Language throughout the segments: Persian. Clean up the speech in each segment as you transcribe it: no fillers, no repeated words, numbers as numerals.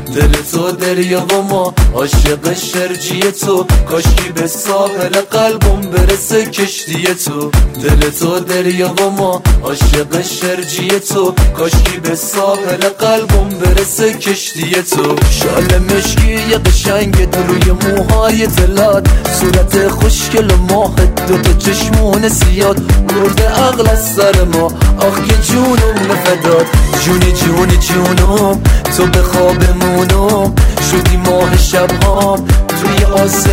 دل تو دریا و ما عاشق شرجی تو، کاشکی به ساحل قلبم برسه کشتی تو. دل تو دریا و ما عاشق شرجی تو، کاشکی به ساحل قلبم برسه کشتی تو. شال مشکی قشنگ روی موهای دلات، صورت خوشگل ماه، دوتا چشمون سیاد، برده عقل از سر ما. آخ که جونم نفداد، جونی جونی جونم، تو به خوابمونم شدی ماه شبهام توی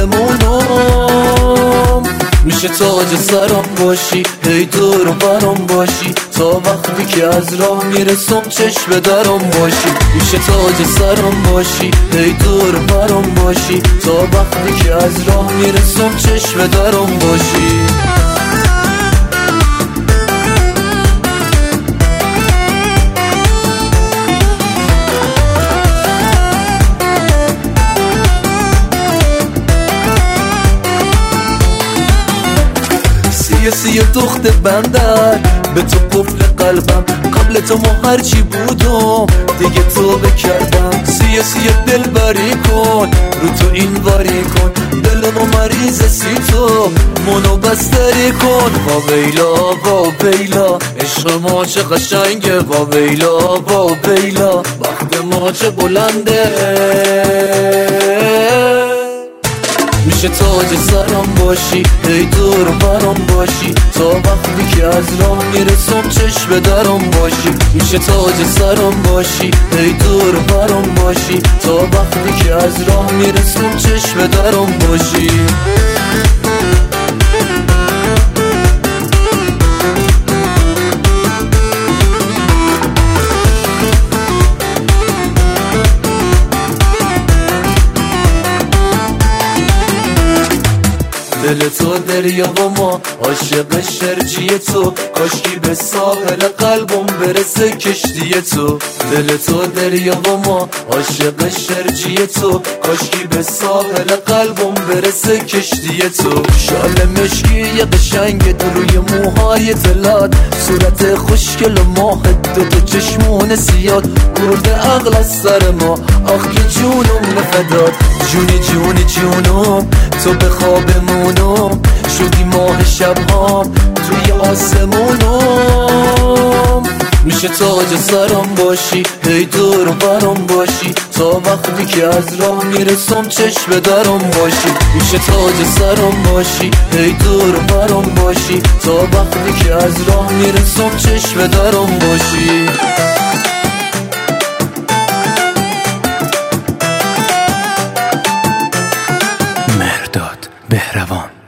آسمونم. میشه تاج سرم باشی، هی دور برام باشی، تا وقتی که از راه میرسم چشم درم باشی. میشه تاج سرم باشی، هی دور برام باشی، تا وقتی که از راه میرسم چشم درم باشی. سی دخت بندر به تو قفل قلبم، قبل تو ما هرچی بودم دیگه تو بکردم. سی دل بری کن، رو تو این واری کن، دلمو مریض سی تو منو بستری کن. با بیلا با بیلا عشق ما چه قشنگه، با بیلا با بیلا وقت ما چه بلنده. میشه تاج سرم باشی، هی دور برام باشی، تا وقتی که از راه میرسم چشم درم باشی. میشه تاج سرم باشی، هی دور برام باشی، تا وقتی که از راه میرسم چشم درم باشی. دل تو دریا و ما عاشق شرجی تو، کاشکی به ساحل قلبم برسه کشتی تو. دل تو دریا و ما عاشق شرجی تو، کاشکی به ساحل قلبم برسه کشتی تو. شال مشکی قشنگ روی موهای دلات، صورت خوشگل ماه، دوتا چشمون سیاد، برده عقل از سر ما. آخ که جونم نفداد، جونی جونی جونم، تو به خوابمونم شدی ماه شبهام توی آسمونم. میشه تاج سرم باشی، هی دور برام باشی، تا وقتی که از راه میرسم چشم درم باشی. میشه تاج سرم باشی، هی دور برام باشی، تا وقتی که از راه میرسم چشم درم باشی. مهرداد بهروان.